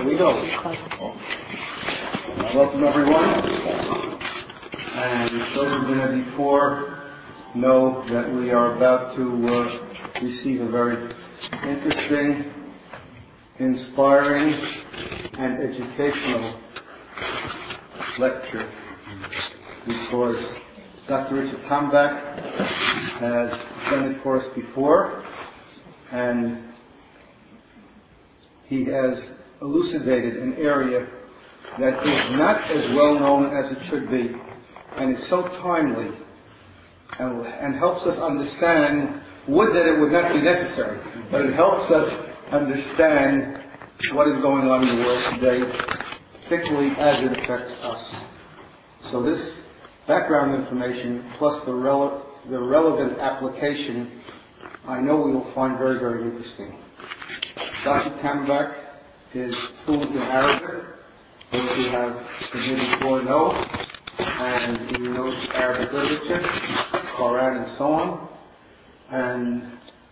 Here we go. Welcome everyone. And those who've been here before know that we are about to receive a very interesting, inspiring, and educational lecture, because Dr. Richard Tambach has done it for us before, and he has elucidated an area that is not as well known as it should be, and is so timely and helps us understand, would that it would not be necessary, but it helps us understand what is going on in the world today, particularly as it affects us. So this background information plus the relevant application, I know we will find very, very interesting. Dr. Tambach is fluent in Arabic, those who have been here before know, and he knows Arabic literature, Quran and so on, and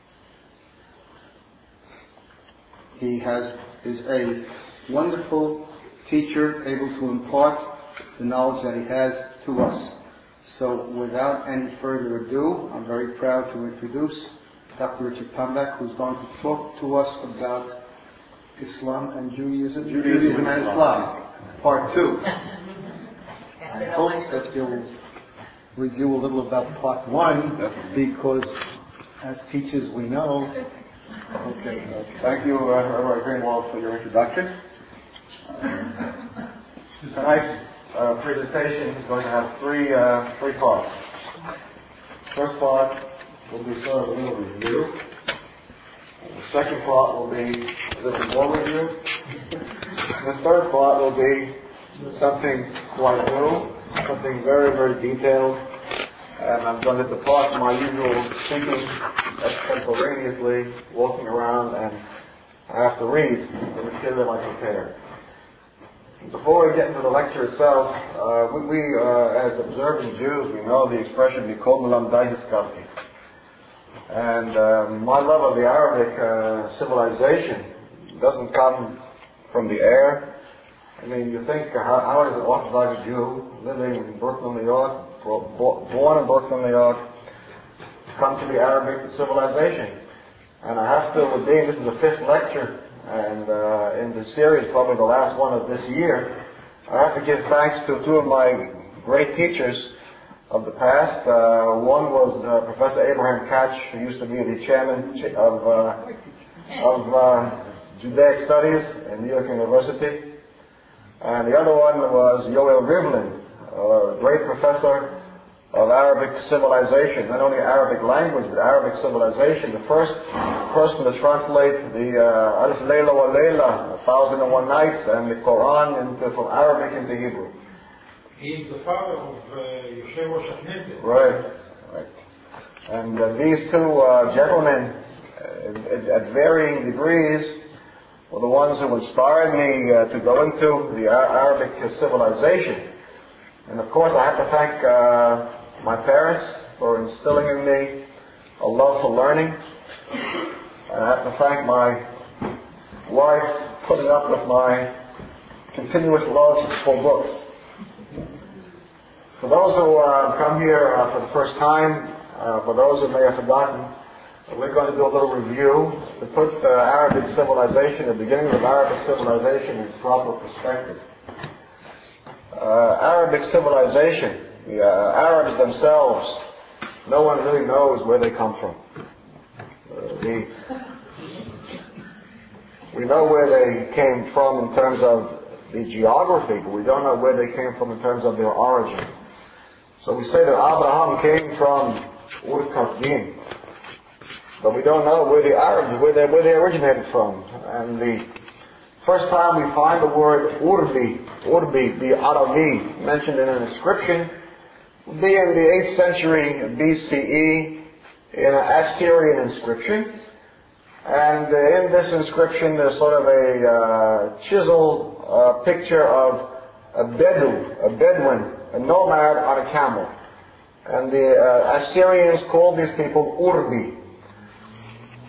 he is a wonderful teacher, able to impart the knowledge that he has to us. So without any further ado, I'm very proud to introduce Dr. Richard Tambach, who's going to talk to us about Islam and Judaism. Judaism and Islam, part 2. I hope that you'll review a little about part 1, because as teachers we know. Okay. Thank you, Rabbi Greenwald, for your introduction. Tonight's presentation is going to have three parts. First part will be sort of a little review. The second part will be a little more review. The third part will be something quite new, something very, very detailed. And I'm going to depart from my usual thinking extemporaneously, walking around, and I have to read the material I prepared. Before we get into the lecture itself, we as observant Jews, we know the expression "Mikol Melamdai Hiskarti." And my love of the Arabic civilization doesn't come from the air. I mean, you think, how does an Orthodox Jew living in Brooklyn, New York, born in Brooklyn, New York, come to the Arabic civilization? And I have to, being this is the 5th lecture, and in the series, probably the last one of this year, I have to give thanks to 2 of my great teachers of the past. One was Professor Abraham Katch, who used to be the chairman of Judaic Studies at New York University. And the other one was Yoel Rivlin, a great professor of Arabic civilization, not only Arabic language, but Arabic civilization. The first person to translate the Alif Layla wa Layla, 1001 Nights, and the Quran from Arabic into Hebrew. He is the father of Yosef Knesset. Right. And these 2 gentlemen, at varying degrees, were the ones who inspired me to go into the Arabic civilization. And of course, I have to thank my parents for instilling in me a love for learning. And I have to thank my wife for putting up with my continuous love for books. For those who come here for the first time, for those who may have forgotten, we're going to do a little review to put Arabic civilization, the beginning of Arabic civilization, in its proper perspective. Arabic civilization, the Arabs themselves, no one really knows where they come from. We know where they came from in terms of the geography, but we don't know where they came from in terms of their origin. So we say that Abraham came from Ur Kasdim, but we don't know where the Arabs, where they originated from. And the first time we find the word Urbi, the Arabi, mentioned in an inscription, would be in the 8th century BCE in an Assyrian inscription. And in this inscription there's sort of a chiseled picture of a Bedouin, a nomad on a camel. And the Assyrians called these people Urbi.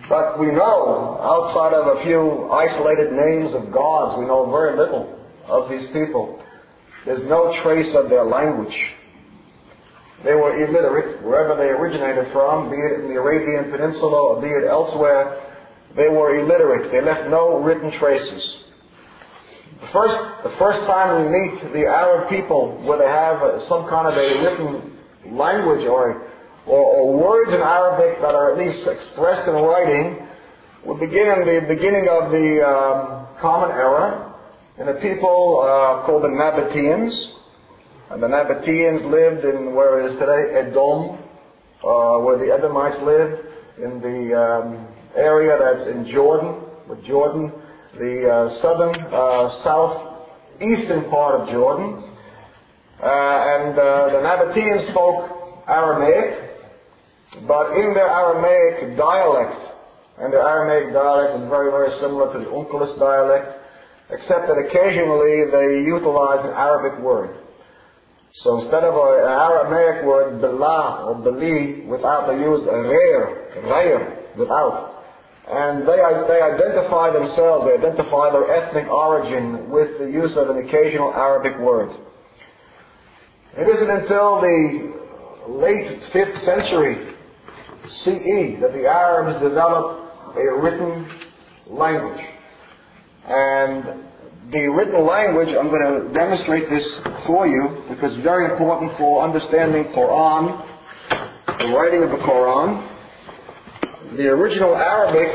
But we know, outside of a few isolated names of gods, we know very little of these people. There's no trace of their language. They were illiterate wherever they originated from, be it in the Arabian Peninsula or be it elsewhere. They were illiterate. They left no written traces. The first time we meet the Arab people where they have some kind of a written language or words in Arabic that are at least expressed in writing, we begin in the beginning of the Common Era, and the people called the Nabateans. And the Nabateans lived in where it is today Edom, where the Edomites lived, in the area that's in Jordan, the southern, southeastern part of Jordan. And the Nabateans spoke Aramaic, but in their Aramaic dialect, and the Aramaic dialect is very, very similar to the Uncalist dialect, except that occasionally they utilize an Arabic word. So instead of an Aramaic word, Bela or Beli, without, they use Reir, without. And they identify themselves, they identify their ethnic origin with the use of an occasional Arabic word. It isn't until the late 5th century CE that the Arabs developed a written language. And the written language, I'm going to demonstrate this for you because it's very important for understanding Quran, the writing of the Quran. The original Arabic,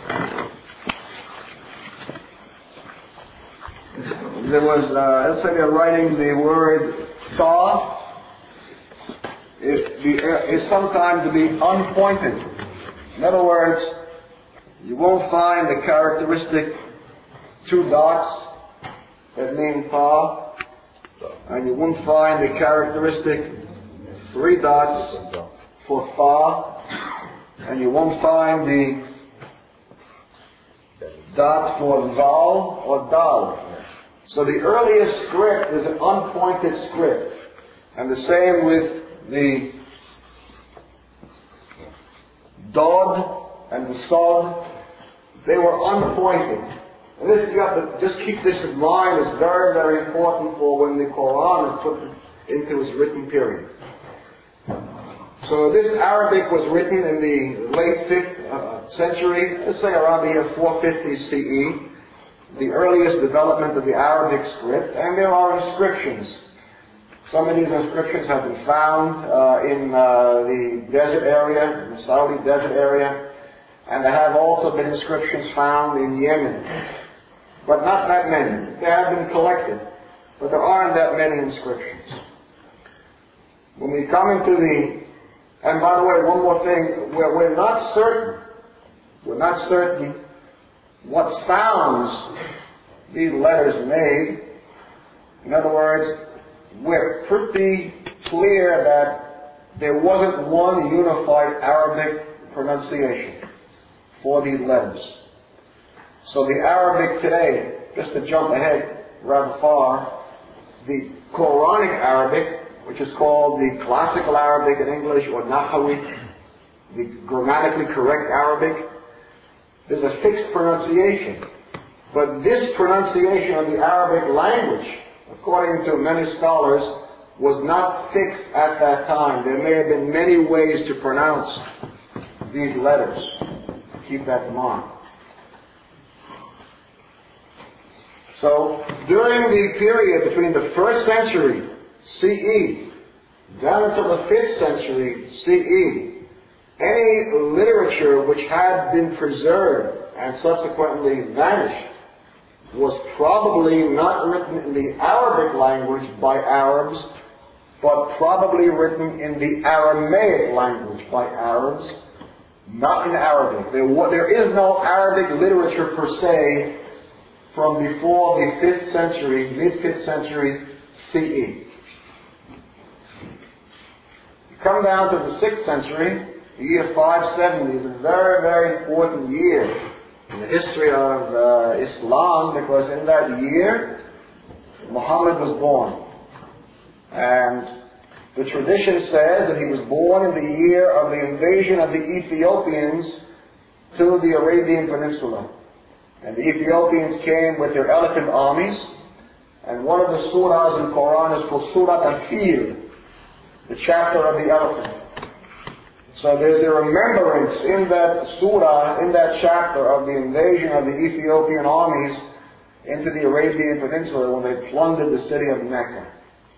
there was, let's say they're writing the word Tha, is sometimes to be unpointed. In other words, you won't find the characteristic 2 dots that mean Tha, and you won't find the characteristic 3 dots for Tha, and you won't find the dot for Zal or Dal. So the earliest script is an unpointed script, and the same with the Dod and the Sod. They were unpointed. And this, you have to just keep this in mind. It's very, very important for when the Quran is put into its written period. So this Arabic was written in the late 5th century, let's say around the year 450 CE, the earliest development of the Arabic script, and there are inscriptions. Some of these inscriptions have been found in the desert area, in the Saudi desert area, and there have also been inscriptions found in Yemen. But not that many. They have been collected, but there aren't that many inscriptions. When we come into and by the way, one more thing, we're not certain what sounds these letters made. In other words, we're pretty clear that there wasn't one unified Arabic pronunciation for these letters. So the Arabic today, just to jump ahead rather far, the Quranic Arabic, which is called the Classical Arabic in English, or Nahawi, the grammatically correct Arabic, there's a fixed pronunciation. But this pronunciation of the Arabic language, according to many scholars, was not fixed at that time. There may have been many ways to pronounce these letters. Keep that in mind. So, during the period between the 1st century CE down until the 5th century CE, any literature which had been preserved and subsequently vanished was probably not written in the Arabic language by Arabs, but probably written in the Aramaic language by Arabs, not in Arabic. There is no Arabic literature per se from before the 5th century, mid-5th century CE. You come down to the 6th century, the year 570 is a very, very important year in the history of Islam, because in that year, Muhammad was born. And the tradition says that he was born in the year of the invasion of the Ethiopians to the Arabian Peninsula. And the Ethiopians came with their elephant armies. And one of the surahs in the Quran is called Surah Al-Fil, the chapter of the elephant. So there's a remembrance in that surah, in that chapter, of the invasion of the Ethiopian armies into the Arabian Peninsula when they plundered the city of Mecca.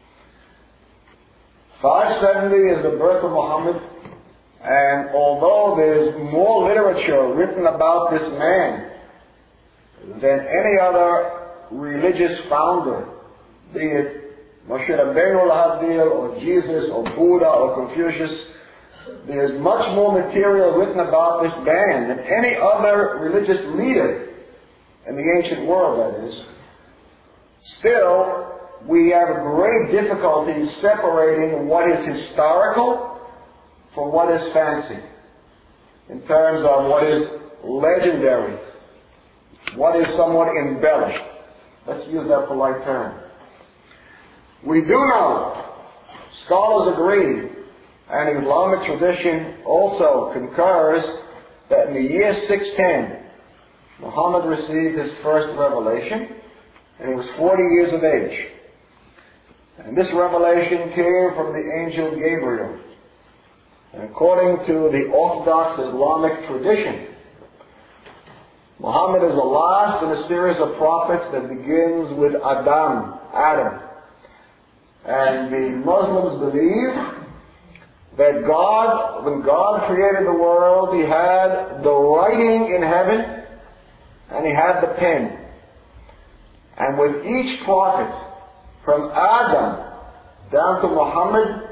570 is the birth of Muhammad, and although there's more literature written about this man than any other religious founder, be it Moshe Rabbeinu al-Hadil, or Jesus, or Buddha, or Confucius, there's much more material written about this man than any other religious leader in the ancient world, that is. Still, we have great difficulty separating what is historical from what is fancy, in terms of what is legendary, what is somewhat embellished. Let's use that polite term. We do know, scholars agree, and Islamic tradition also concurs, that in the year 610, Muhammad received his first revelation, and he was 40 years of age. And this revelation came from the angel Gabriel. And according to the Orthodox Islamic tradition, Muhammad is the last in a series of prophets that begins with Adam. And the Muslims believe that God, when God created the world, He had the writing in heaven and He had the pen. And with each prophet, from Adam down to Muhammad,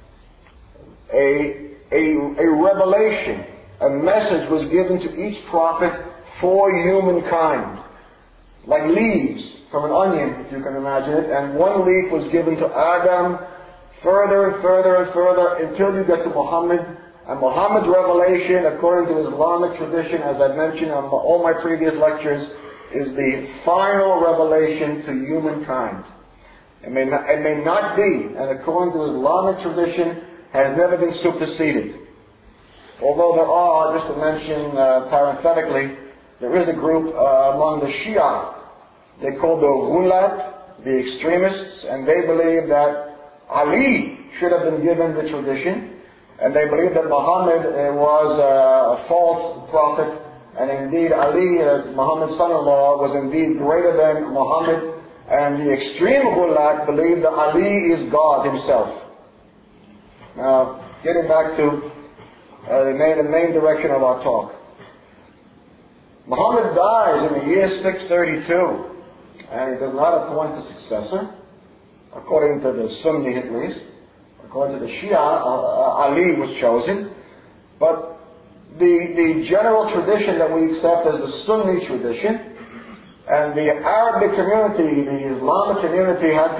a revelation, a message was given to each prophet for humankind. Like leaves from an onion, if you can imagine it, and one leaf was given to Adam, further and further and further, until you get to Muhammad. And Muhammad's revelation, according to Islamic tradition, as I've mentioned on all my previous lectures, is the final revelation to humankind. It may not be, and according to Islamic tradition, has never been superseded. Although there are, just to mention parenthetically, there is a group among the Shia, they call the Ghulat, the extremists, and they believe that Ali should have been given the tradition, and they believe that Muhammad was a false prophet, and indeed Ali, as Muhammad's son-in-law, was indeed greater than Muhammad, and the extreme Ghulat believe that Ali is God himself. Now, getting back to the main direction of our talk. Muhammad dies in the year 632, and he does not appoint a successor, according to the Sunni at least. According to the Shia, Ali was chosen. But the general tradition that we accept as the Sunni tradition, and the Arabic community, the Islamic community, had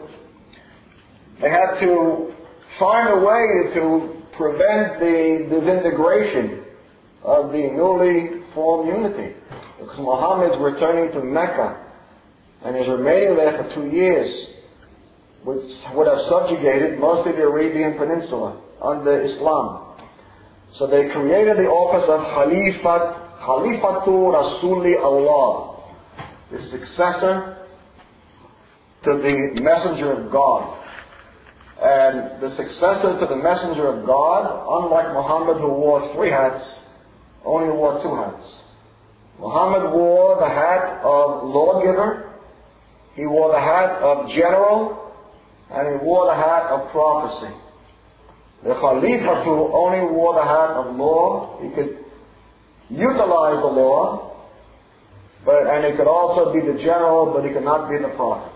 to find a way to prevent the disintegration of the newly formed unity. Because Muhammad's returning to Mecca, and is remaining there for 2 years, which would have subjugated most of the Arabian Peninsula under Islam. So they created the office of Khalifatu Rasuli Allah, the successor to the Messenger of God. And the successor to the Messenger of God, unlike Muhammad, who wore 3 hats, only wore 2 hats. Muhammad wore the hat of lawgiver, he wore the hat of general, and he wore the hat of prophecy. The Khalifatu only wore the hat of law. He could utilize the law, and he could also be the general, but he could not be the prophet.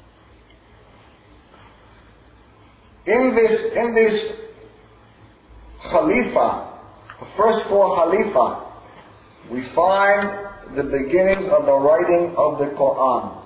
In this Khalifa, the first 4 Khalifa, we find the beginnings of the writing of the Quran.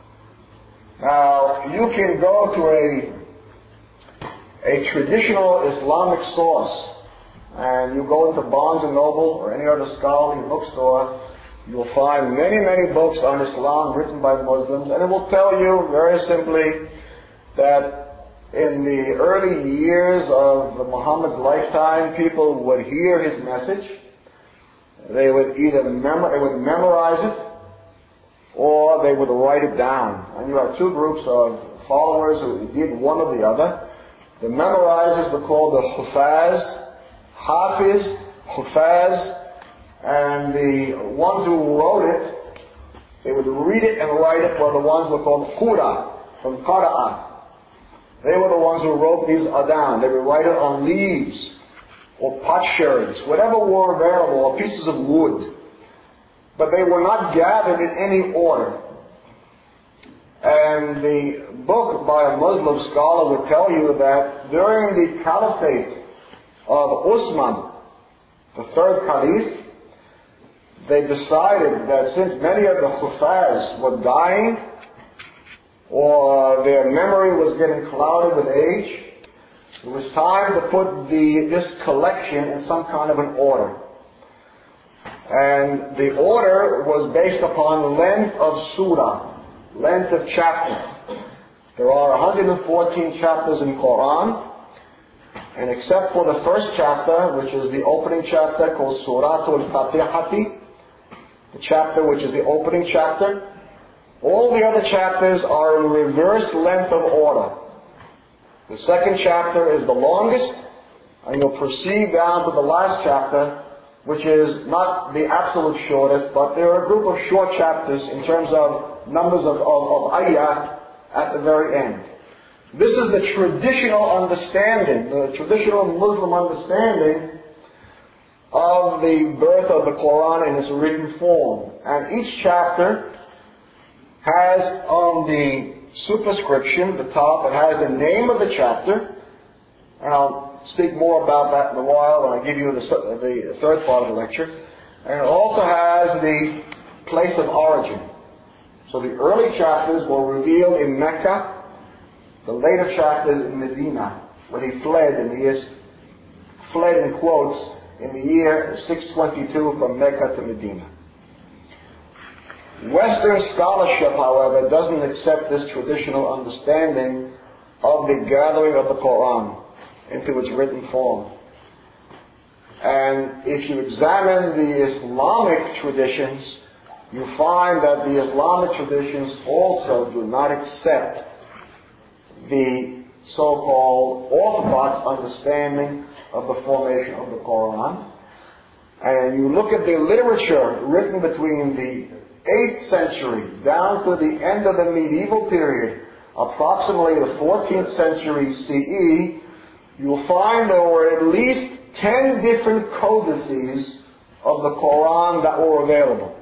Now, you can go to a traditional Islamic source, and you go into Barnes & Noble or any other scholarly bookstore, you'll find many, many books on Islam written by Muslims, and it will tell you very simply that in the early years of Muhammad's lifetime, people would hear his message, They would either memorize it, or they would write it down. And you have two groups of followers who did one or the other. The memorizers were called the Hufaz, Hafiz, Hufaz, and the ones who wrote it, they would read it and write it, were the ones who were called Qura, from Qara'ah. They were the ones who wrote these down. They would write it on leaves, or potsherds, whatever were available, or pieces of wood. But they were not gathered in any order. And the book by a Muslim scholar would tell you that during the caliphate of Usman, the third caliph, they decided that since many of the Hufaz were dying, or their memory was getting clouded with age, it was time to put this collection in some kind of an order. And the order was based upon length of surah, length of chapter. There are 114 chapters in Quran, and except for the first chapter, which is the opening chapter called Suratul Fatihati, the chapter which is the opening chapter, all the other chapters are in reverse length of order. The second chapter is the longest, and you'll proceed down to the last chapter, which is not the absolute shortest, but there are a group of short chapters in terms of numbers of ayah at the very end. This is the traditional understanding, the traditional Muslim understanding of the birth of the Quran in its written form. And each chapter has on the superscription, the top, it has the name of the chapter, and I'll speak more about that in a while when I give you the third part of the lecture. And it also has the place of origin. So the early chapters were revealed in Mecca, the later chapters in Medina, when he fled, and he is fled in quotes, in the year 622 from Mecca to Medina. Western scholarship, however, doesn't accept this traditional understanding of the gathering of the Quran into its written form. And if you examine the Islamic traditions, you find that the Islamic traditions also do not accept the so-called orthodox understanding of the formation of the Quran. And you look at the literature written between the 8th century down to the end of the medieval period, approximately the 14th century CE, you'll find there were at least 10 different codices of the Quran that were available.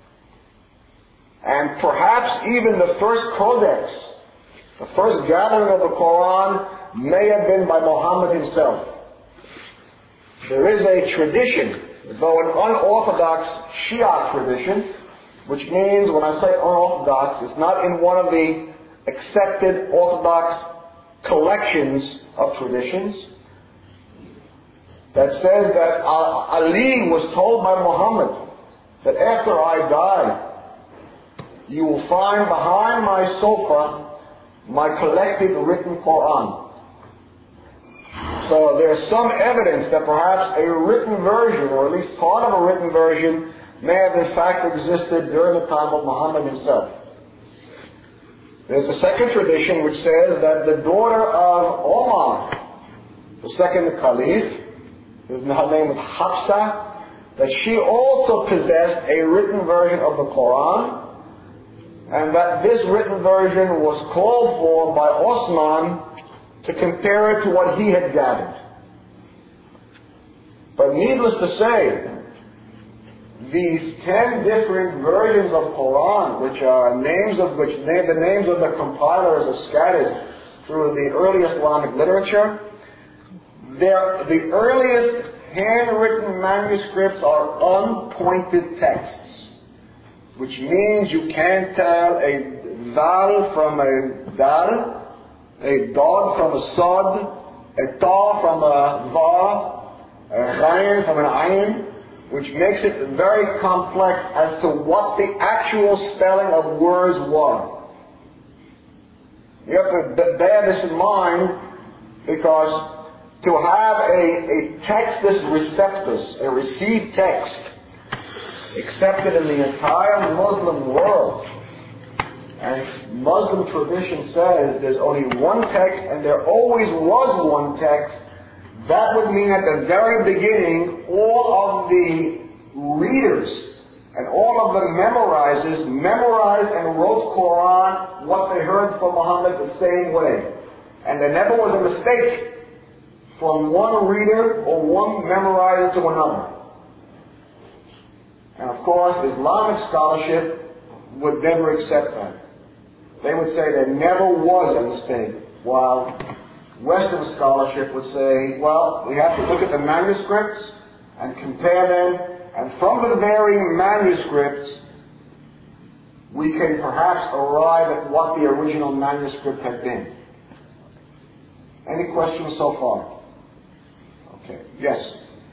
And perhaps even the first codex, the first gathering of the Quran, may have been by Muhammad himself. There is a tradition, though an unorthodox Shia tradition, which means, when I say unorthodox, it's not in one of the accepted orthodox collections of traditions, that says that Ali was told by Muhammad that after I die, you will find behind my sofa my collected written Quran. So there's some evidence that perhaps a written version, or at least part of a written version, may have in fact existed during the time of Muhammad himself. There's a second tradition which says that the daughter of Omar, the second caliph, her name is Hafsa, that she also possessed a written version of the Quran, and that this written version was called for by Osman to compare it to what he had gathered. But needless to say, these 10 different versions of Quran, which are the names of the compilers are scattered through the early Islamic literature, the earliest handwritten manuscripts are unpointed texts, which means you can't tell a dal from a dal, a dog from a sod, a ta from a va, a ghayn from an ayn, which makes it very complex as to what the actual spelling of words were. You have to bear this in mind, because to have a text, this receptus, a received text, accepted in the entire Muslim world. And Muslim tradition says there's only one text and there always was one text. That would mean at the very beginning, all of the readers and all of the memorizers memorized and wrote Quran what they heard from Muhammad the same way. And there never was a mistake from one reader or one memorizer to another. And of course, Islamic scholarship would never accept that. They would say there never was a mistake, while Western scholarship would say, well, we have to look at the manuscripts and compare them, and from the varying manuscripts, we can perhaps arrive at what the original manuscript had been. Any questions so far? Okay. Yes?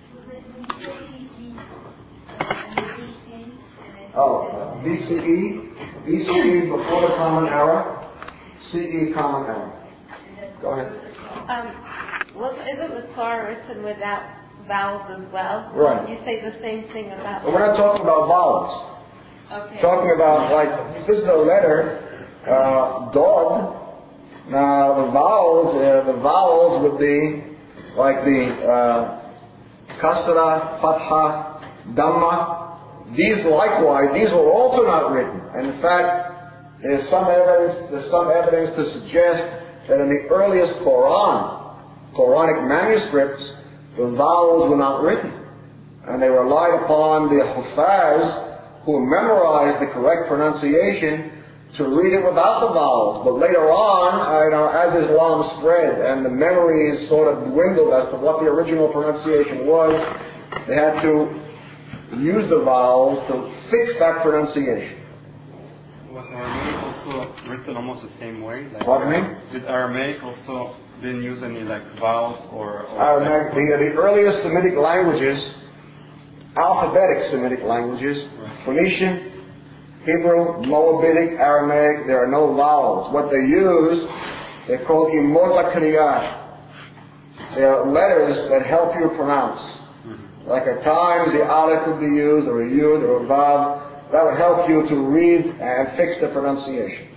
BCE. BCE before the Common Era. CE Common Era. Go ahead. Isn't the Torah written without vowels as well? Right. You say the same thing about... But we're not talking about vowels. Okay. Talking about, like, this is a letter, Dod. Now, the vowels would be like the Kasra, Fatha, Dhamma. These likewise, these were also not written. And in fact, there's some evidence to suggest that in the earliest Quranic manuscripts, the vowels were not written. And they relied upon the Hufaz who memorized the correct pronunciation to read it without the vowels. But later on, as Islam spread and the memories sort of dwindled as to what the original pronunciation was, they had to use the vowels to fix that pronunciation. Was Aramaic also written almost the same way? Pardon me? Did Aramaic also didn't use any vowels or Aramaic, the earliest Semitic languages, alphabetic Semitic languages, right. Phoenician, Hebrew, Moabitic, Aramaic, there are no vowels. What they use, they're called imot kriyah. They are letters that help you pronounce. Mm-hmm. Like at times the aleph would be used, or a yud, or a vav. That would help you to read and fix the pronunciation.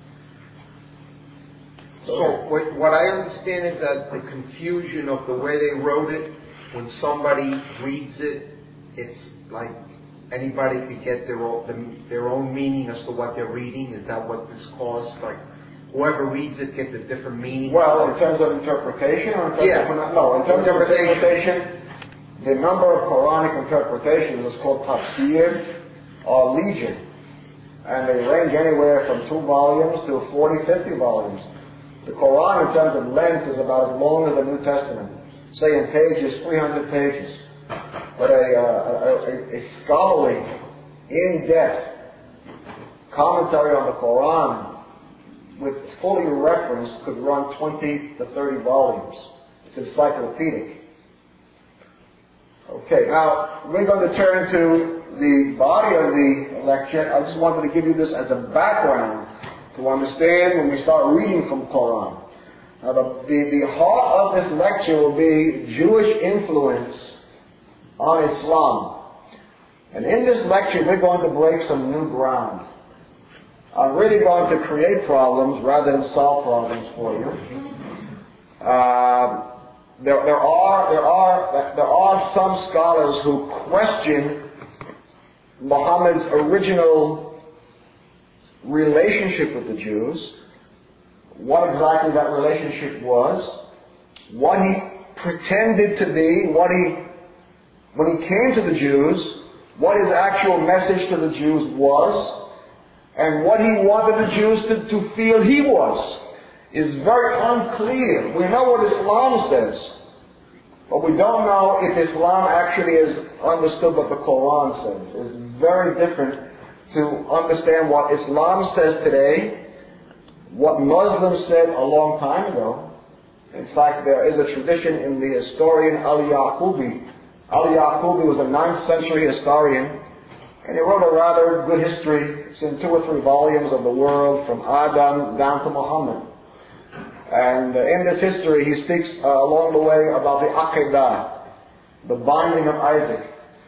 So what I understand is that the confusion of the way they wrote it, when somebody reads it, it's like anybody could get their own meaning as to what they're reading. Is that what this caused? Like whoever reads it gets a different meaning? Well, in terms of interpretation, or in terms of, in terms of interpretation, the number of Quranic interpretations is called tafsir or legion. And they range anywhere from 2 volumes to 40, 50 volumes. The Quran, in terms of length, is about as long as the New Testament. Say in pages, 300 pages. But a scholarly, in-depth commentary on the Quran with fully referenced could run 20 to 30 volumes. It's encyclopedic. Okay, now we're going to turn to the body of the lecture. I just wanted to give you this as a background to understand when we start reading from Quran. Now the heart of this lecture will be Jewish influence on Islam. And in this lecture we're going to break some new ground. I'm really going to create problems rather than solve problems for you. There are some scholars who question Muhammad's original relationship with the Jews, what exactly that relationship was, what he pretended to be, when he came to the Jews, what his actual message to the Jews was, and what he wanted the Jews to feel he was, is very unclear. We know what Islam says, but we don't know if Islam actually has understood what the Quran says. It's very different to understand what Islam says today, what Muslims said a long time ago. In fact, there is a tradition in the historian Ali Yaqubi. Ali Yaqubi was a 9th century historian, and he wrote a rather good history. It's in 2 or 3 volumes of the world, from Adam down to Muhammad. And in this history, he speaks along the way about the Aqidah, the binding of Isaac.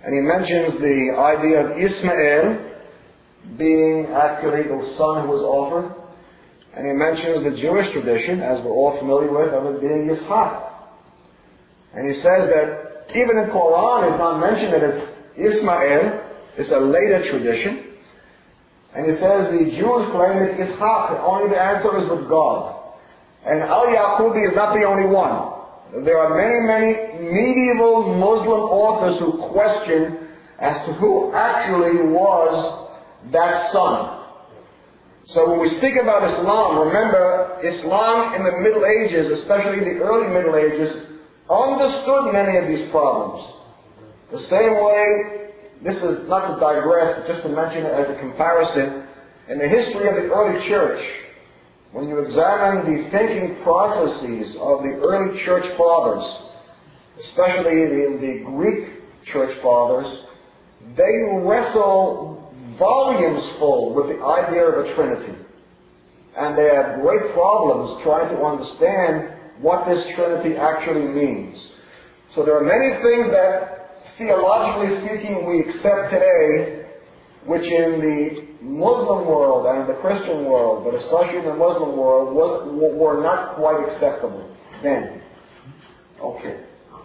And he mentions the idea of Ismael being actually the son who was offered. And he mentions the Jewish tradition, as we're all familiar with, of it being Yitzhak. And he says that even in Quran it's not mentioned that it's Ismael, it's a later tradition. And he says the Jews claim it's Yitzhak, only the answer is with God. And Al-Yaqubi is not the only one. There are many medieval Muslim authors who question as to who actually was that son. So when we speak about Islam, remember, Islam in the Middle Ages, especially the early Middle Ages, understood many of these problems. The same way, this is not to digress, but just to mention it as a comparison, in the history of the early church, when you examine the thinking processes of the early church fathers, especially the Greek church fathers, they wrestle volumes full with the idea of a Trinity. And they have great problems trying to understand what this Trinity actually means. So there are many things that, theologically speaking, we accept today, which in the Muslim world and in the Christian world, but especially in the Muslim world, were not quite acceptable then. Okay.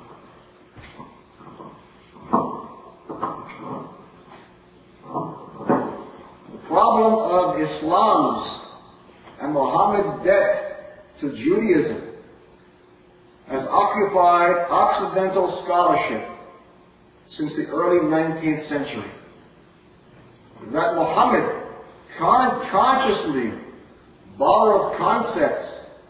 The problem of Islam's and Muhammad's debt to Judaism has occupied Occidental scholarship since the early 19th century. That Muhammad consciously borrowed concepts,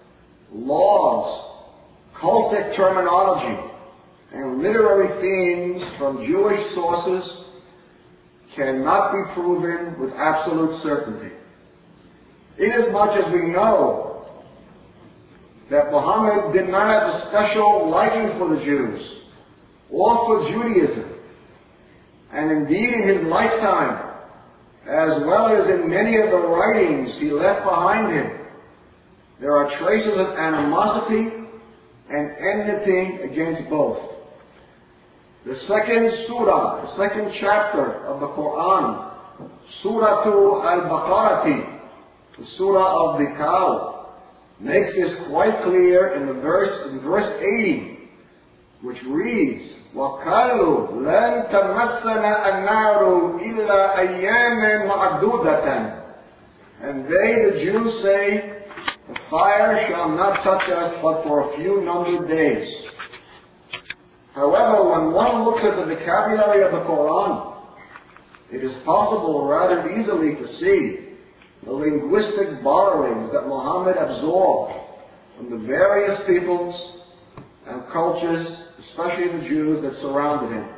laws, cultic terminology, and literary themes from Jewish sources cannot be proven with absolute certainty. Inasmuch as we know that Muhammad did not have a special liking for the Jews or for Judaism, and indeed in his lifetime, as well as in many of the writings he left behind him, there are traces of animosity and enmity against both. The second surah, the second chapter of the Quran, Surah Al-Baqarah, the surah of the cow, makes this quite clear in verse 80, which reads, وَقَالُوا لَن تَمَسَّنَا النَّارُ إِلَّا أَيَّامًا مَعْدُودَةً. And they, the Jews, say, the fire shall not touch us but for a few numbered days. However, when one looks at the vocabulary of the Quran, it is possible rather easily to see the linguistic borrowings that Muhammad absorbed from the various peoples and cultures, especially the Jews that surrounded him.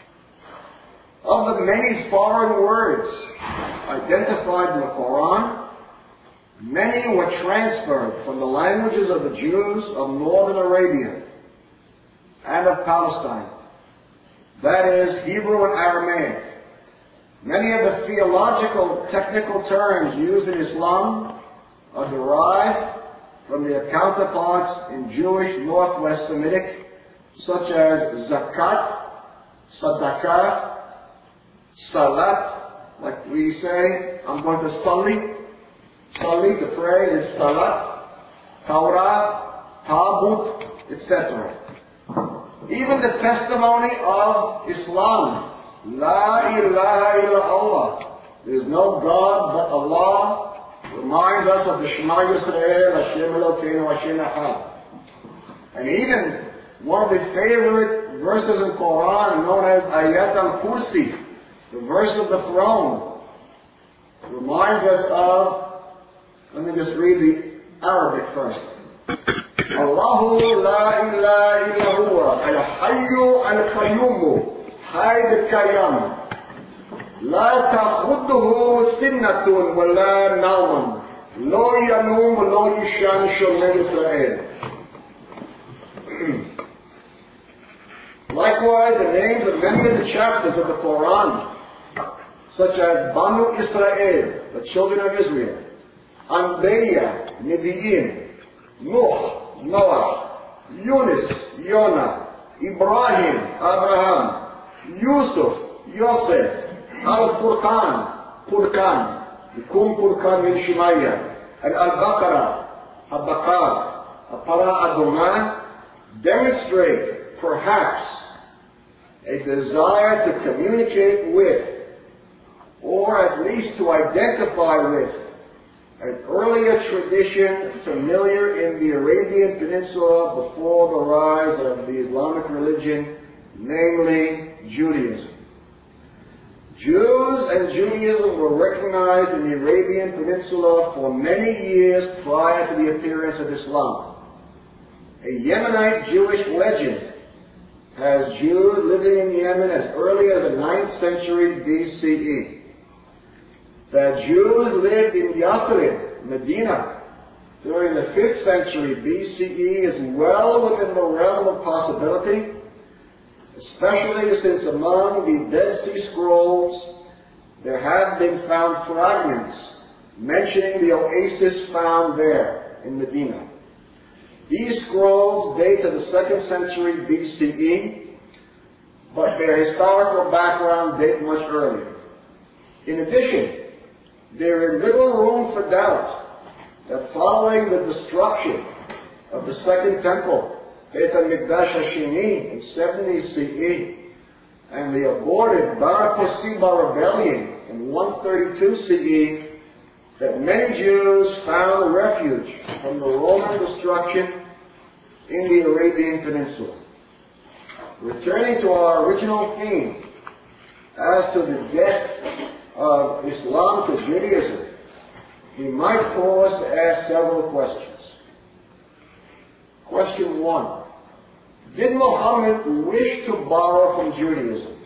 Of the many foreign words identified in the Quran, many were transferred from the languages of the Jews of northern Arabia and of Palestine. That is, Hebrew and Aramaic. Many of the theological, technical terms used in Islam are derived from their counterparts in Jewish Northwest Semitic, such as zakat, sadaqah, salat, like we say, I'm going to sali. Sali, to pray, is salat, Torah, tabut, etc. Even the testimony of Islam, La ilaha illallah, there is no God but Allah, reminds us of the Shema Yisrael, Hashem Elokeinu, Hashem Echad. And even one of the favorite verses in Quran, known as Ayat al-Kursi, the verse of the throne, reminds us of, let me just read the Arabic first. Allahu la ilaha illa huwa al-hayyu al-qayyum حي الكيام لا تأخذه سنة ولا نوم لا ينوم ولا يشان شمال إسرائيل. Likewise, the names of many of the chapters of the Quran, such as Banu Israel, the children of Israel, Anbiya, Nevi'im, Nuh, Noah, Yunus, Yonah, Ibrahim, Abraham, Yusuf, Yosef, Al-Furqan, Furqan, the Kum Furqan min Shemaiah, and Al-Baqarah, Al-Baqar, Al-Para Adonai, demonstrate perhaps a desire to communicate with, or at least to identify with, an earlier tradition familiar in the Arabian Peninsula before the rise of the Islamic religion, namely Judaism. Jews and Judaism were recognized in the Arabian Peninsula for many years prior to the appearance of Islam. A Yemenite Jewish legend has Jews living in Yemen as early as the 9th century BCE. That Jews lived in Yathrib, Medina, during the 5th century BCE is well within the realm of possibility, especially since among the Dead Sea Scrolls there have been found fragments mentioning the oasis found there in Medina. These scrolls date to the 2nd century BCE, but their historical background dates much earlier. In addition, there is little room for doubt that following the destruction of the Second Temple, Beit HaMikdash HaSheni in 70 CE, and the aborted Bar Kosiba rebellion in 132 CE, that many Jews found refuge from the Roman destruction in the Arabian Peninsula. Returning to our original theme, as to the death of Islam to Judaism, we might pause to ask several questions. Question 1. Did Muhammad wish to borrow from Judaism?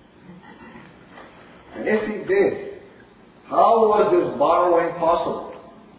And if he did, how was this borrowing possible?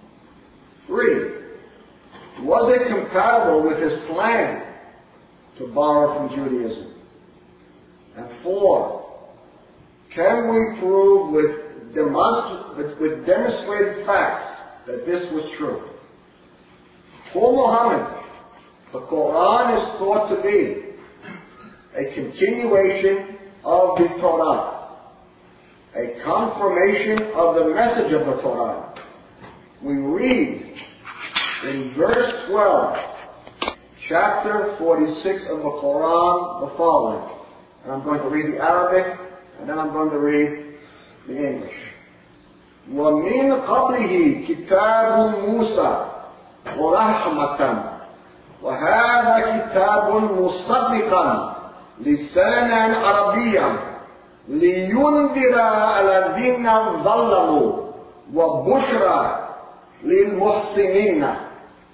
3. Was it compatible with his plan to borrow from Judaism? And 4. Can we prove with demonstrated facts that this was true? For Muhammad, the Quran is thought to be a continuation of the Torah, a confirmation of the message of the Torah. We read in verse 12, chapter 46 of the Quran, the following. And I'm going to read the Arabic, and then I'm going to read the English. وَمِنْ قَبْلِهِ كِتَابُ مُوسَى وَرَحْمَةً وَهَذَا كِتَابٌ مُصَدِّقًا لِسَانًا عَرَبِيًّا لِيُنْذِرَ الَّذِينَ ظَلَمُوا وَبُشْرًا لِلْمُحْسِنِينَ.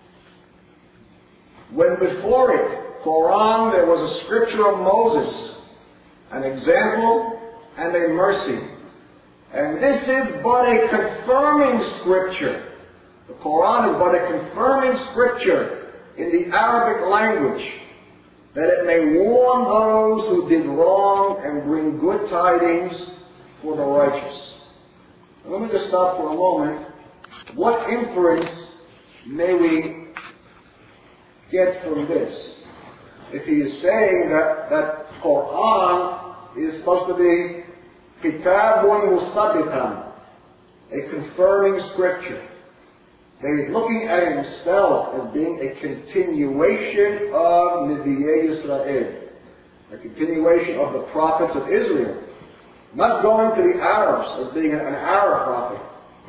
When before it, Quran, there was a scripture of Moses, an example and a mercy. And this is but a confirming scripture. The Quran is but a confirming scripture in the Arabic language, that it may warn those who did wrong and bring good tidings for the righteous. Now, let me just stop for a moment. What inference may we get from this? If he is saying that Quran is supposed to be Kitabun Musaddiqan, a confirming scripture, that he's looking at himself as being a continuation of Nevi'ei Yisrael, a continuation of the prophets of Israel, not going to the Arabs as being an Arab prophet.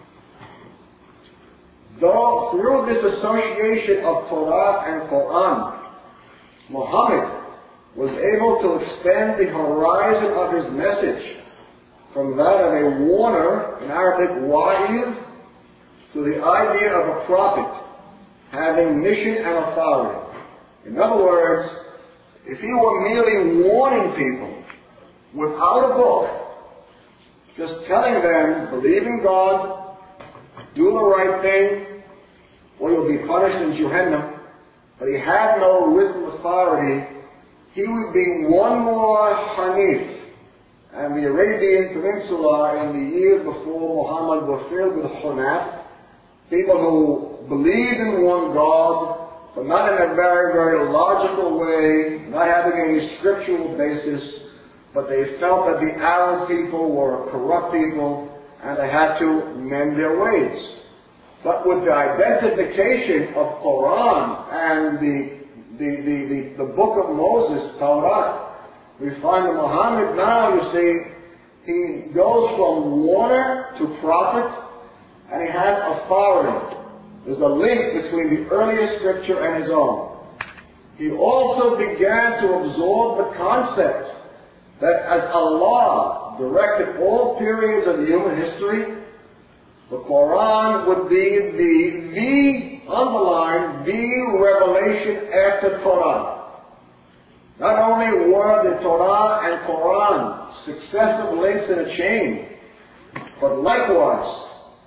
Though through this association of Torah and Quran, Muhammad was able to extend the horizon of his message from that of a warner, in Arabic, wa'iz, to the idea of a prophet having mission and authority. In other words, if he were merely warning people without a book, just telling them, believe in God, do the right thing, or you'll be punished in Jahannam, but he had no written authority, he would be one more Hanif. And the Arabian Peninsula in the years before Muhammad were filled with Hunaf, people who believed in one God, but not in a very, very logical way, not having any scriptural basis, but they felt that the Arab people were a corrupt people and they had to mend their ways. But with the identification of Quran and the book of Moses, Torah, we find that Muhammad now, you see, he goes from warner to prophet, and he has authority. There's a link between the earlier scripture and his own. He also began to absorb the concept that as Allah directed all periods of human history, the Quran would be underlined, the revelation after Torah. Not only were the Torah and Quran successive links in a chain, but likewise,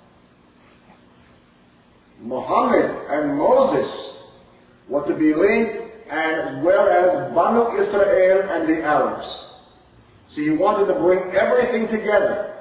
Muhammad and Moses were to be linked, as well as Banu Israel and the Arabs. So he wanted to bring everything together.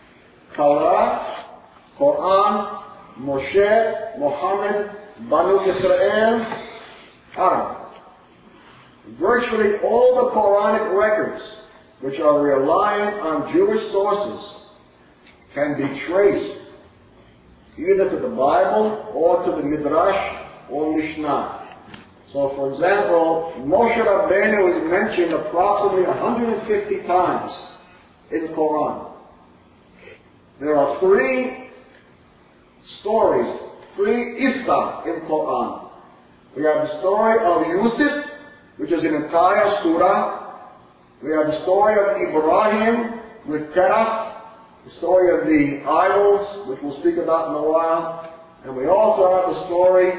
Torah, Quran, Moshe, Muhammad, Banu Israel, Arab. Virtually all the Quranic records, which are reliant on Jewish sources, can be traced either to the Bible or to the Midrash or Mishnah. So, for example, Moshe Rabbeinu is mentioned approximately 150 times in the Quran. There are 3 stories, 3 Issa in Quran. We have the story of Yusuf, which is an entire surah. We have the story of Ibrahim with Terah, the story of the idols, which we'll speak about in a while. And we also have the story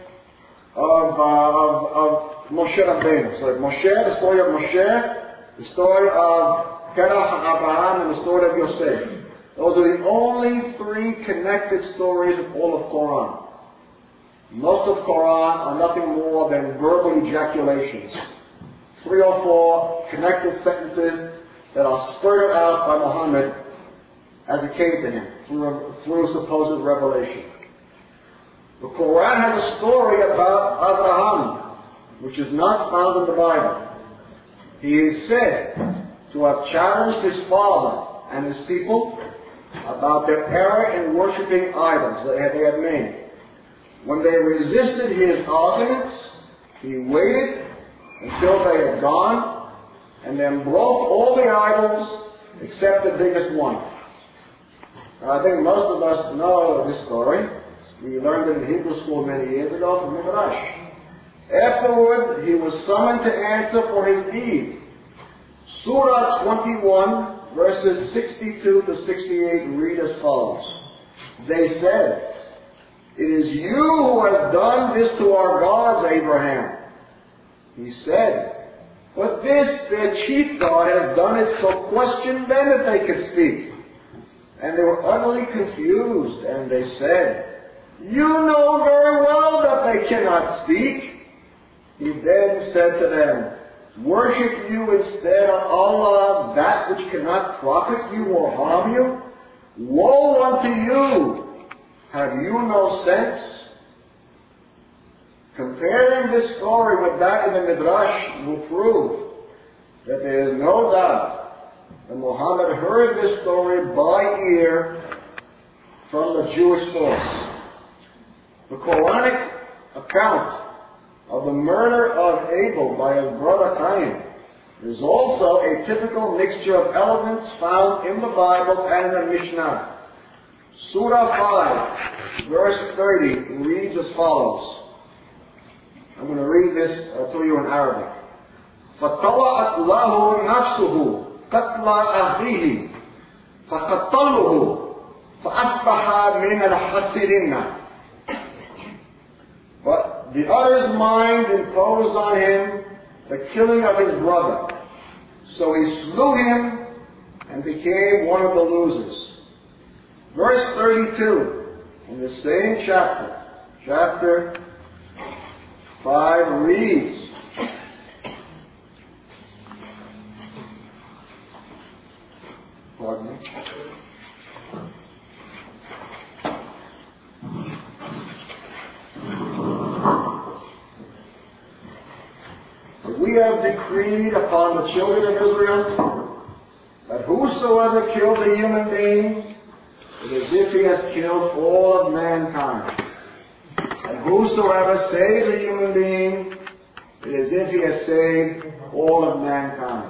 of Moshe Rabbeinu. So Moshe, the story of Moshe, the story of Terah, Abraham, and the story of Yosef. Those are the only 3 connected stories of all of Quran. Most of Quran are nothing more than verbal ejaculations. 3 or 4 connected sentences that are spurted out by Muhammad as it came to him through supposed revelation. The Quran has a story about Abraham, which is not found in the Bible. He is said to have challenged his father and his people about their error in worshipping idols that they had made. When they resisted his arguments, he waited until they had gone, and then broke all the idols except the biggest one. Now, I think most of us know this story. We learned it in Hebrew school many years ago from Midrash. Afterward, he was summoned to answer for his deed. Surah 21, verses 62 to 68 read as follows. They said, "It is you who has done this to our gods, Abraham." He said, "But this, their chief god, has done it, so question them if they could speak." And they were utterly confused, and they said, "You know very well that they cannot speak." He then said to them, "Worship you instead of Allah that which cannot profit you or harm you? Woe unto you! Have you no sense?" Comparing this story with that in the Midrash will prove that there is no doubt that Muhammad heard this story by ear from the Jewish source. The Quranic account of the murder of Abel by his brother Cain is also a typical mixture of elements found in the Bible and the Mishnah. Surah 5, verse 30 reads as follows. I'm going to read this to you in Arabic. فَطَوَعَتْ لَهُ نَفْسُهُ قَتْلَ أَخِيهِ فَقَتَّلُهُ فَأَصْبَحَ مِنَ الْخَاسِرِينَ. But the other's mind imposed on him the killing of his brother. So he slew him and became one of the losers. Verse 32 in the same chapter, chapter 5 reads, pardon me. We have decreed upon the children of Israel whosoever killed a human being, it is as if he has killed all of mankind. And whosoever saved a human being, it is as if he has saved all of mankind.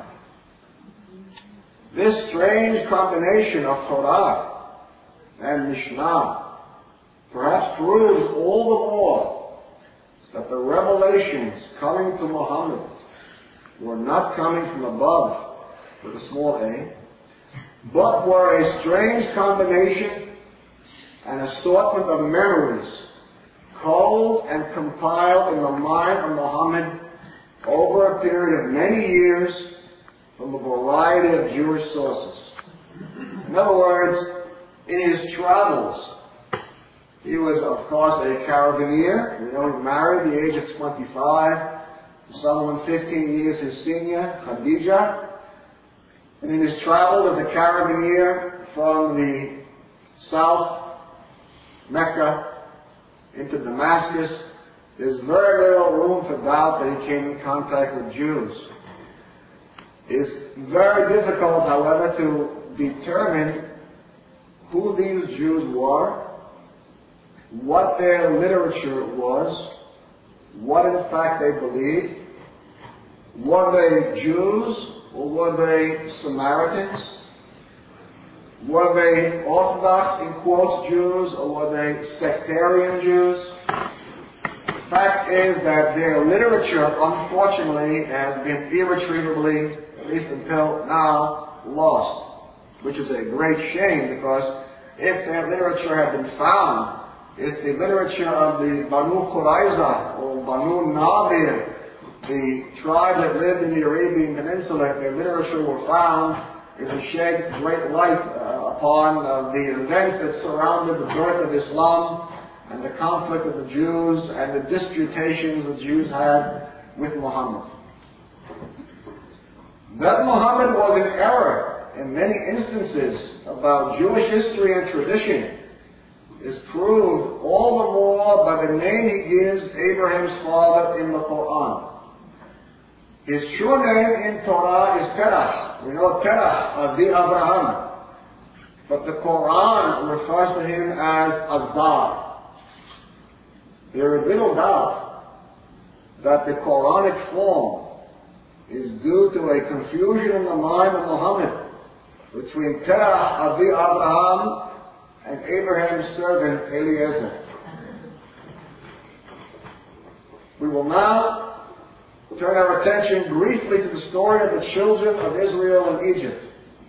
This strange combination of Torah and Mishnah perhaps proves all the more that the revelations coming to Muhammad were not coming from above with a small a, but were a strange combination and assortment of memories culled and compiled in the mind of Muhammad over a period of many years from a variety of Jewish sources. In other words, in his travels, he was, of course, a caravanseer. We know he married at the age of 25 to someone 15 years his senior, Khadija. And in his travels as a caravanseer from the south, Mecca, into Damascus, there's very little room for doubt that he came in contact with Jews. It's very difficult, however, to determine who these Jews were, what their literature was, what in fact they believed. Were they Jews or were they Samaritans? Were they Orthodox, in quotes, Jews, or were they sectarian Jews? The fact is that their literature, unfortunately, has been irretrievably, at least until now, lost. Which is a great shame, because if their literature had been found, if the literature of the Banu Qurayza or Banu Nadir, the tribe that lived in the Arabian Peninsula, if their literature were found, it would shed great light upon the events that surrounded the birth of Islam and the conflict of the Jews and the disputations the Jews had with Muhammad. That Muhammad was in error in many instances about Jewish history and tradition is proved all the more by the name he gives Abraham's father in the Quran. His true name in Torah is Terah. We know Terah, Avi Abraham. But the Quran refers to him as Azar. There is little doubt that the Quranic form is due to a confusion in the mind of Muhammad between Terah, Avi Abraham, and Abraham's servant Eliezer. We will now turn our attention briefly to the story of the children of Israel in Egypt.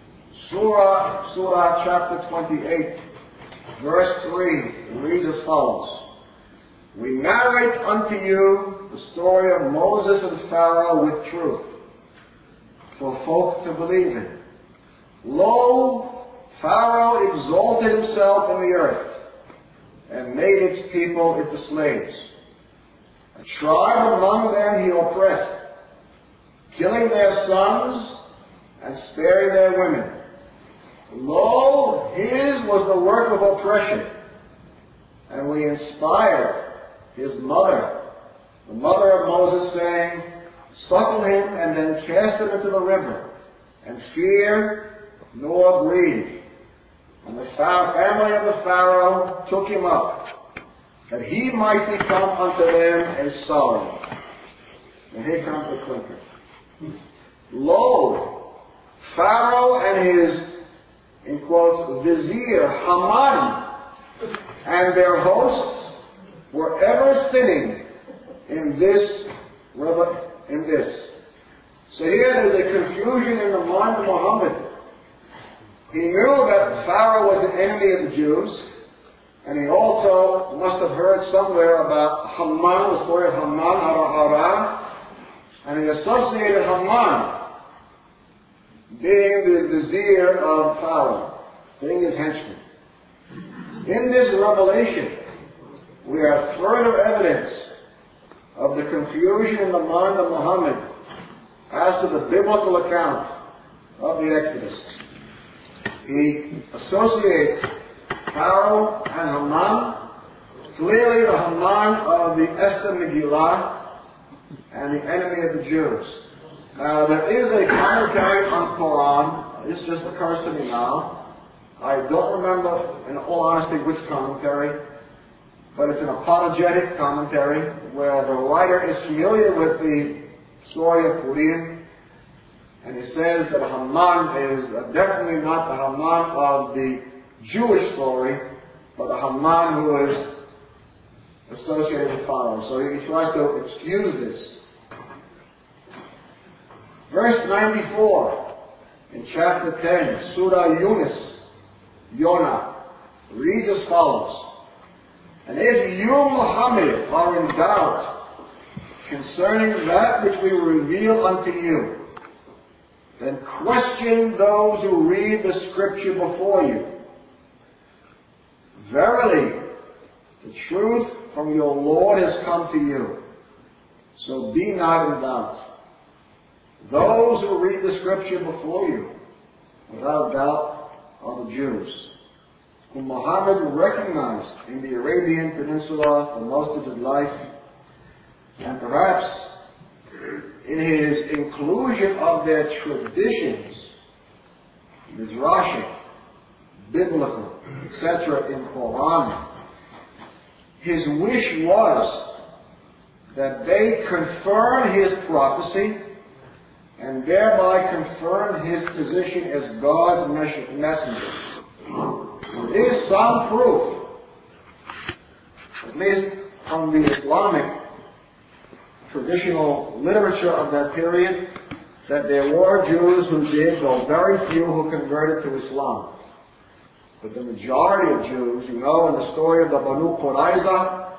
Surah chapter 28, verse 3, reads as follows. We narrate unto you the story of Moses and Pharaoh with truth, for folk to believe in. Lo, Pharaoh exalted himself in the earth, and made its people into slaves. A tribe among them he oppressed, killing their sons and sparing their women. Lo, his was the work of oppression, and we inspired his mother, the mother of Moses, saying, suckle him and then cast him into the river, and fear nor grieve. And the family of the Pharaoh took him up, that he might become unto them a sorrow. And here comes the clinker. Lo, Pharaoh and his, in quotes, vizier, Haman, and their hosts were ever sinning in this. So here there's a confusion in the mind of Muhammad. He knew that Pharaoh was an enemy of the Jews, and he also must have heard somewhere about Haman, the story of Haman, Ara, and he associated Haman being the vizier of Pharaoh, being his henchman. In this revelation, we have further evidence of the confusion in the mind of Muhammad as to the biblical account of the Exodus. He associates Pharaoh and Haman, clearly the Haman of the Esther Megillah and the enemy of the Jews. Now, there is a commentary on Quran, this just occurs to me now. I don't remember, in all honesty, which commentary, but it's an apologetic commentary where the writer is familiar with the story of Purim, and he says that Haman is definitely not the Haman of the Jewish story, but the Haman who is associated with Pharaoh. So he tries to excuse this. Verse 94 in chapter 10, Surah Yunus, Yonah, reads as follows. And if you, Muhammad, are in doubt concerning that which we reveal unto you, then question those who read the scripture before you. Verily, the truth from your Lord has come to you, so be not in doubt. Those who read the scripture before you, without doubt, are the Jews, whom Muhammad recognized in the Arabian Peninsula for most of his life, and perhaps in his inclusion of their traditions, midrashic, biblical, etc. in Quran. His wish was that they confirm his prophecy and thereby confirm his position as God's messenger. There is some proof, at least from the Islamic traditional literature of that period, that there were Jews who did, though very few who converted to Islam. But the majority of Jews, you know, in the story of the Banu Qurayza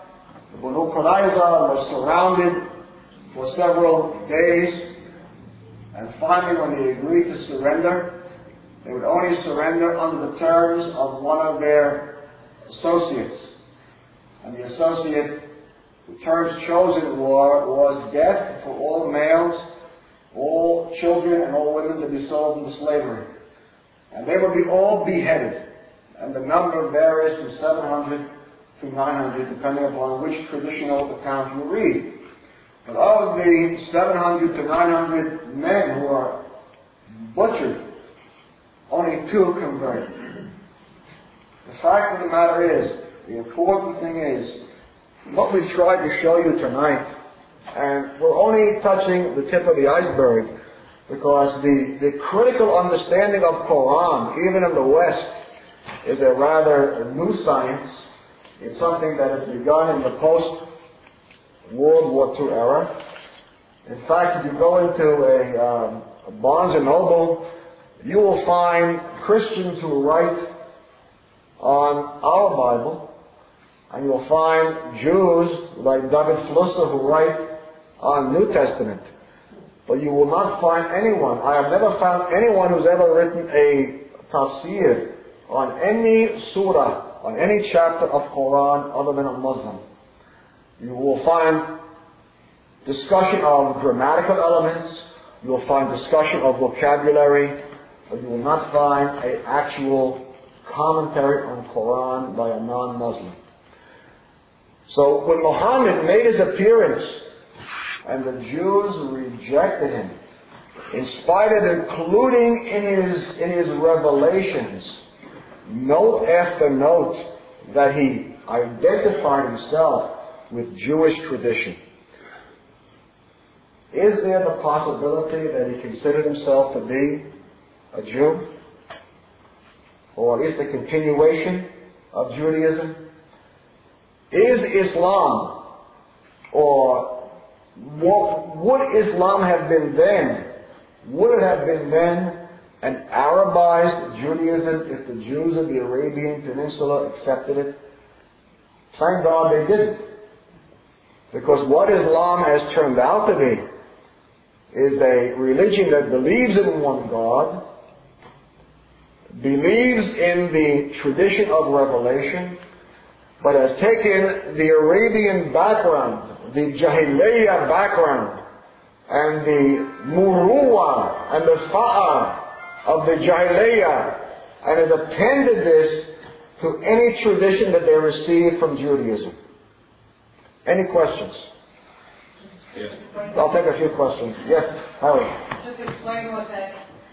was surrounded for several days, and finally when they agreed to surrender, they would only surrender under the terms of one of their associates. And the associate, the terms chosen was death for all males, all children, and all women to be sold into slavery. And they would be all beheaded. And the number varies from 700 to 900, depending upon which traditional account you read. But of the 700 to 900 men who are butchered, only 2 converted. The fact of the matter is, the important thing is, what we've tried to show you tonight, and we're only touching the tip of the iceberg, because the critical understanding of Quran, even in the West, is a rather new science. It's something that has begun in the post-World War II era. In fact, if you go into a Barnes & Noble, you will find Christians who write on our Bible, and you'll find Jews like David Flusser who write on New Testament. But you will not find anyone, I have never found anyone who's ever written a tafsir on any surah, on any chapter of Quran other than a Muslim. You will find discussion of grammatical elements, you will find discussion of vocabulary, but you will not find an actual commentary on Quran by a non-Muslim. So when Muhammad made his appearance and the Jews rejected him, in spite of including in his revelations note after note that he identified himself with Jewish tradition, is there the possibility that he considered himself to be a Jew? Or at least a continuation of Judaism? Is Islam, or what would Islam have been then? Would it have been then an Arabized Judaism if the Jews of the Arabian Peninsula accepted it? Thank God they didn't. Because what Islam has turned out to be is a religion that believes in one God, believes in the tradition of revelation, but has taken the Arabian background, the Jahiliyyah background, and the Muruwa and the Fa'a of the Jahiliyyah, and has appended this to any tradition that they received from Judaism. Any questions? Yes. I'll take a few questions. Yes, Harry. Just explain what that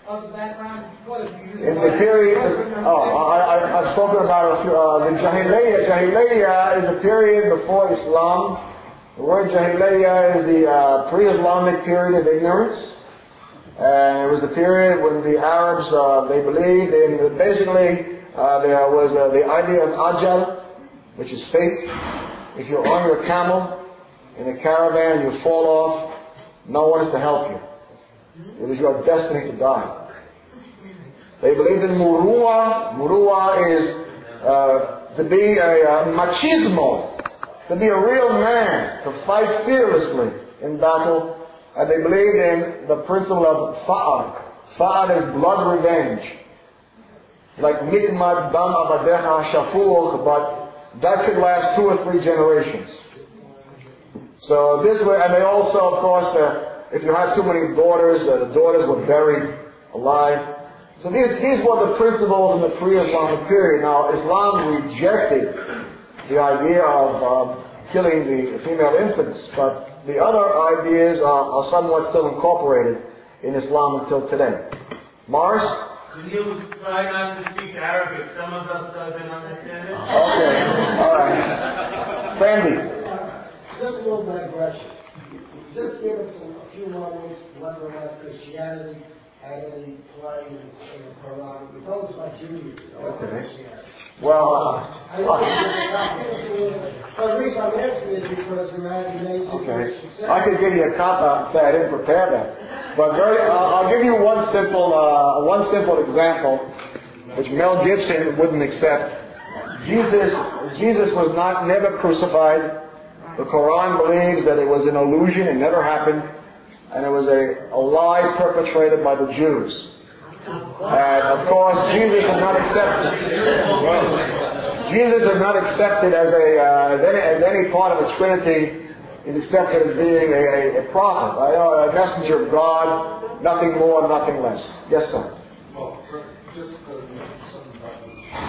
of the background? What if you use In the period, I've spoken about the Jahiliyyah. Jahiliyyah is a period before Islam. The word Jahiliyyah is the pre-Islamic period of ignorance. And it was the period when the Arabs, they believed in, basically, there was the idea of ajal, which is fate. If you're on your camel in a caravan, you fall off, no one is to help you. It is your destiny to die. They believed in Muruwa. Muruwa is to be a machismo, to be a real man, to fight fearlessly in battle. And they believed in the principle of fa'ad. Fa'ad is blood revenge. Like mitmad dam abadecha shafur, but that could last 2 or 3 generations. So this way, and they also, of course, if you had too many daughters, the daughters were buried alive. So these were the principles in the pre-Islamic period. Now, Islam rejected the idea of killing the female infants, but the other ideas are somewhat still incorporated in Islam until today. Morris? Could you try not to speak Arabic? Some of us don't understand it. Okay, alright. Sandy? Just a little digression. Just give us a few moments whether or not Christianity had any play in the Quran. We told us about Judaism. Okay. Well, the reason I'm asking is because there might be many situations. I could give you a cop-out and say I didn't prepare that. But I'll give you one simple example, which Mel Gibson wouldn't accept. Jesus was never crucified. The Quran believes that it was an illusion, it never happened, and it was a lie perpetrated by the Jews. And of course, Jesus is not accepted. Jesus is not accepted as any part of the Trinity. He's accepted as being a prophet, a messenger of God, nothing more, nothing less. Yes, sir. Well, just something about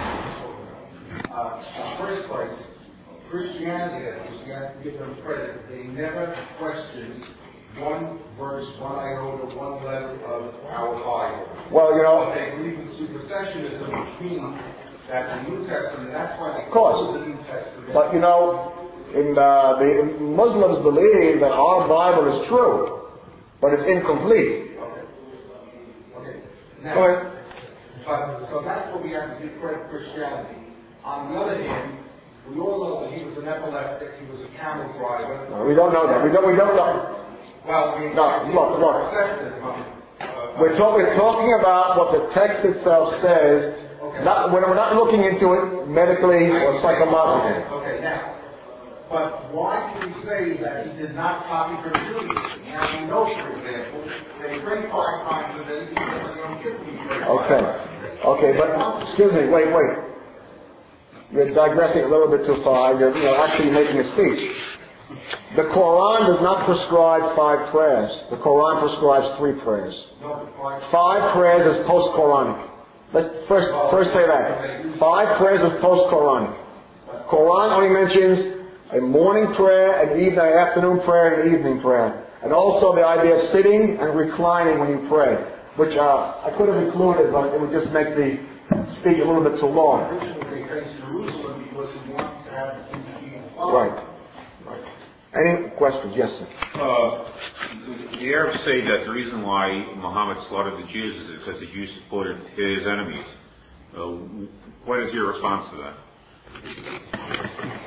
this. First place, Christianity, you have to give them credit. They never questioned one verse, one iota, one letter of our Bible. Well, they believe in supersessionism, which means that the New Testament, that's why they call it the New Testament. But the Muslims believe that our Bible is true, but it's incomplete. Okay. Now, so that's what we have to give credit to Christianity. On the other hand, we all know that he was an epileptic, he was a camel driver. No, we don't know that. We don't know. Well, look. We're talking about what the text itself says. Okay. We're not looking into it medically or psychologically. Okay, now, but why can we say that he did not copy from Judaism? Now we know, for example, that he prayed 5 times a day because of Yom Kippur. Okay, but excuse me, wait. You're digressing a little bit too far. You're actually making a speech. The Quran does not prescribe 5 prayers. The Quran prescribes 3 prayers. 5 prayers is post-Quranic. Let's first say that. 5 prayers is post-Quranic. Quran only mentions a morning prayer, an afternoon prayer, and an evening prayer. And also the idea of sitting and reclining when you pray, which I could have included, but it would just make the speech a little bit too long. Right. Any questions? Yes, sir. The Arabs say that the reason why Muhammad slaughtered the Jews is because the Jews supported his enemies. What is your response to that?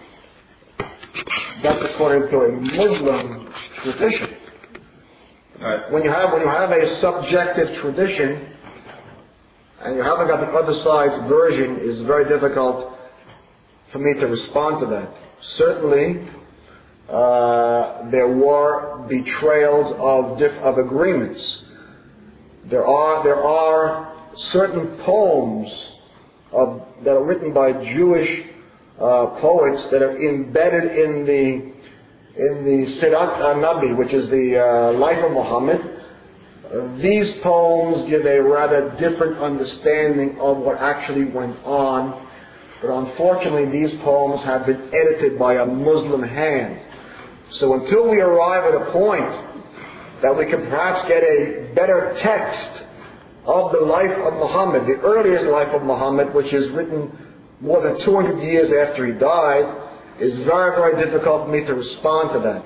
That's according to a Muslim tradition. When you have a subjective tradition and you haven't got the other side's version, it's very difficult for me to respond to that. Certainly, there were betrayals of agreements. There are certain poems that are written by Jewish poets that are embedded in the Sirat al-Nabi, which is the life of Muhammad. These poems give a rather different understanding of what actually went on, but unfortunately these poems have been edited by a Muslim hand. So until we arrive at a point that we can perhaps get a better text of the life of Muhammad, the earliest life of Muhammad, which is written more than 200 years after he died, is very, very difficult for me to respond to that.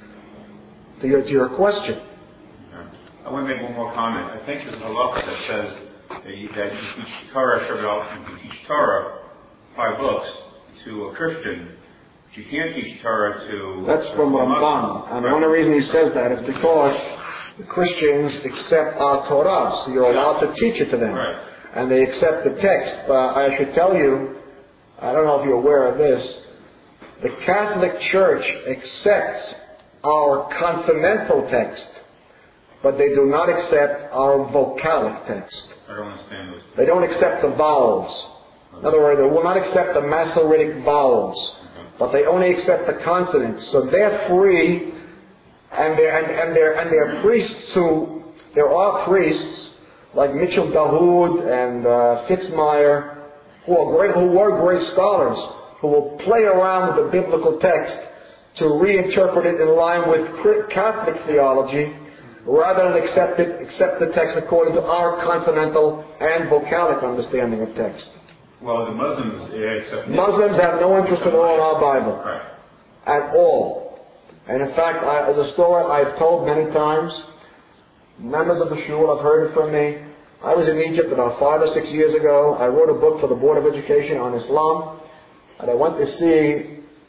To your question. I want to make one more comment. I think there's a halacha that says that you can teach Torah, you can teach Torah, 5 books, to a Christian, but you can't teach Torah to... That's from Ramban. And one of the reasons he says that is because the Christians accept our Torah, so you're allowed to teach it to them. Right. And they accept the text. But I should tell you, I don't know if you're aware of this, the Catholic Church accepts our consonantal text, but they do not accept our vocalic text. I don't understand this. They don't accept the vowels. In other words, they will not accept the Masoretic vowels, but they only accept the consonants. So they're free, and they're priests there are priests like Mitchell Dahoud and Fitzmyer who were great scholars, who will play around with the biblical text to reinterpret it in line with Catholic theology, rather than accept the text according to our consonantal and vocalic understanding of text. Well, the Muslims accept... Muslims have no interest at all in our Bible. Right. At all. And in fact, as a story I've told many times, members of the shul have heard it from me. I was in Egypt about 5 or 6 years ago. I wrote a book for the Board of Education on Islam, and I went to see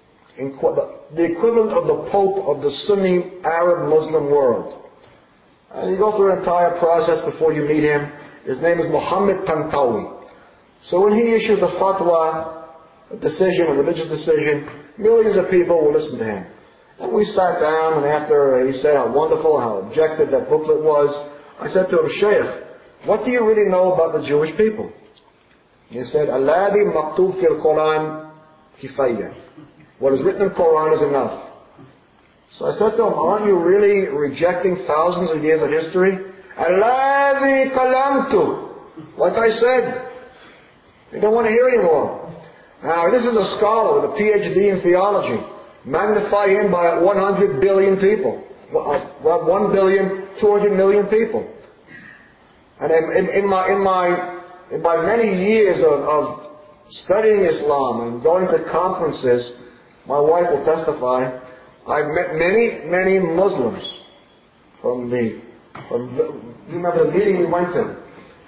the equivalent of the Pope of the Sunni Arab Muslim world. And you go through an entire process before you meet him. His name is Muhammad Tantawi. So when he issues a fatwa, a decision, a religious decision, millions of people will listen to him. And we sat down, and after he said how wonderful, how objective that booklet was, I said to him, Shaykh, what do you really know about the Jewish people? He said, Alladhi maktub fil Quran kifayya. What is written in the Quran is enough. So I said to him, aren't you really rejecting thousands of years of history? Alladhi kalamtu. Like I said, you don't want to hear anymore. Now, this is a scholar with a PhD in theology. Magnify him by 100 billion people. 1 billion, 200 million people. And in my many years of studying Islam and going to conferences, my wife will testify, I've met many Muslims from you remember the meeting we went to?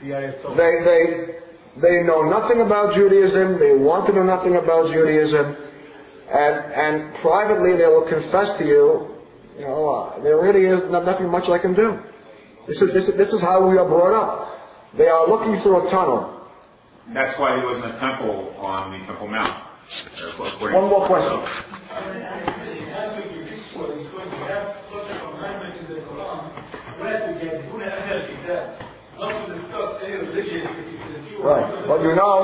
They know nothing about Judaism, they want to know nothing about Judaism, and privately they will confess to you, there really is nothing much I can do. This is how we are brought up. They are looking through a tunnel. That's why he was in the temple on the Temple Mount. One more question. Right. But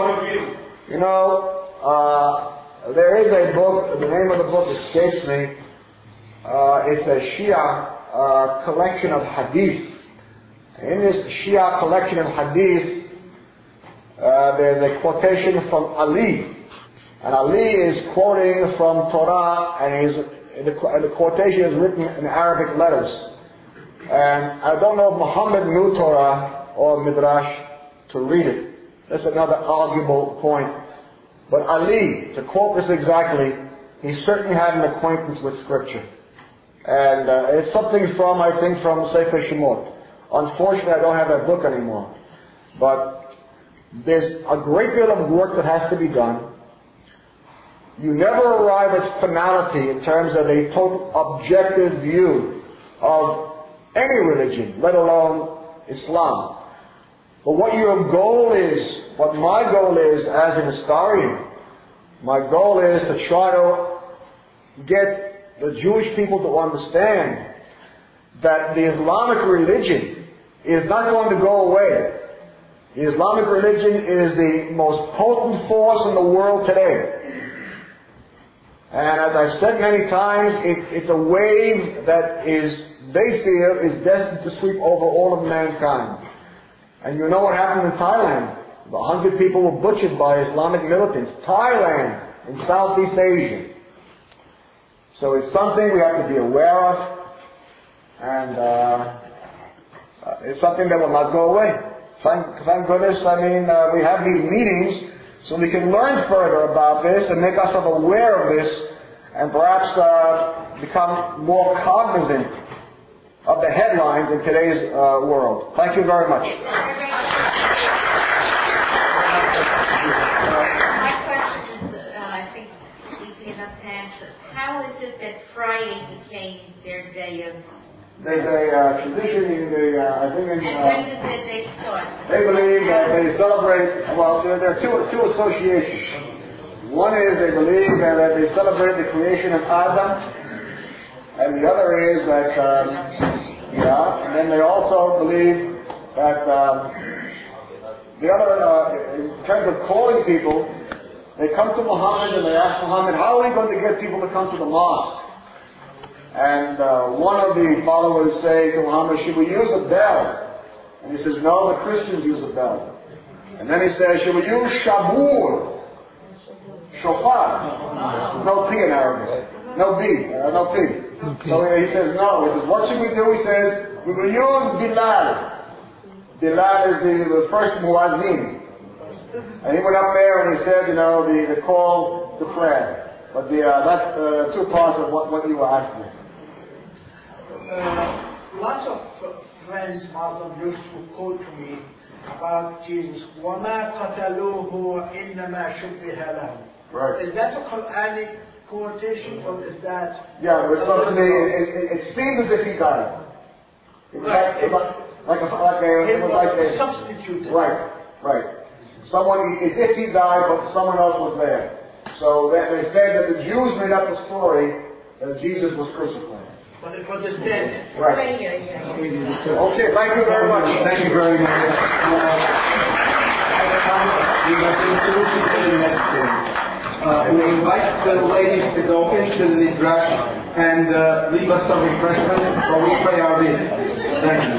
there is a book, the name of the book escapes me. It's a Shia collection of hadith. In this Shia collection of hadith, there's a quotation from Ali. And Ali is quoting from Torah, and the quotation is written in Arabic letters. And I don't know if Muhammad knew Torah or Midrash to read it. That's another arguable point. But Ali, to quote this exactly, he certainly had an acquaintance with Scripture. And it's something from Sefer Shemot. Unfortunately, I don't have that book anymore. But there's a great deal of work that has to be done. You never arrive at finality in terms of a total objective view of any religion, let alone Islam. But what your goal is, what my goal is as an historian, my goal is to try to get the Jewish people to understand that the Islamic religion is not going to go away. The Islamic religion is the most potent force in the world today. And as I've said many times, it's a wave that they feel is destined to sweep over all of mankind. And you know what happened in Thailand? 100 people were butchered by Islamic militants. Thailand, in Southeast Asia. So it's something we have to be aware of. And it's something that will not go away. Thank goodness, we have these meetings so we can learn further about this and make ourselves aware of this and perhaps become more cognizant of the headlines in today's world. Thank you very much. My question is, I think easy enough to answer. How is it that Friday became their day of... There's a tradition in the, I think in... And when did they start? They believe that they celebrate, well, there are two associations. One is they believe that they celebrate the creation of Adam, and the other is that, and then they also believe that the other, in terms of calling people, they come to Muhammad and they ask Muhammad, how are we going to get people to come to the mosque? And one of the followers say to Muhammad, should we use a bell? And he says, no, the Christians use a bell. And then he says, should we use shabur? Shofar. There's no P in Arabic. No B, no P. Okay. So he says, no. He says, what should we do? He says, we will use Bilal. Bilal is the first muazzin. And he went up there and he said, the call to prayer. But that's two parts of what you were asking. Lots of friends, Muslim, used to quote to me about Jesus. وَمَا قَتَلُوهُ وَإِنَّمَا شُبِّهَ لَهُ. Right. Is that a Quranic quotation or is that... Yeah, but it seems as if he died. Like a substitute. Right. Someone, if he died, but someone else was there. So they said that the Jews made up the story that Jesus was crucified. But it was his dead. Right. Okay, thank you very much. Thank you very much. We invite the ladies to go into the dress and leave us some refreshments while we pray our reading. Thank you.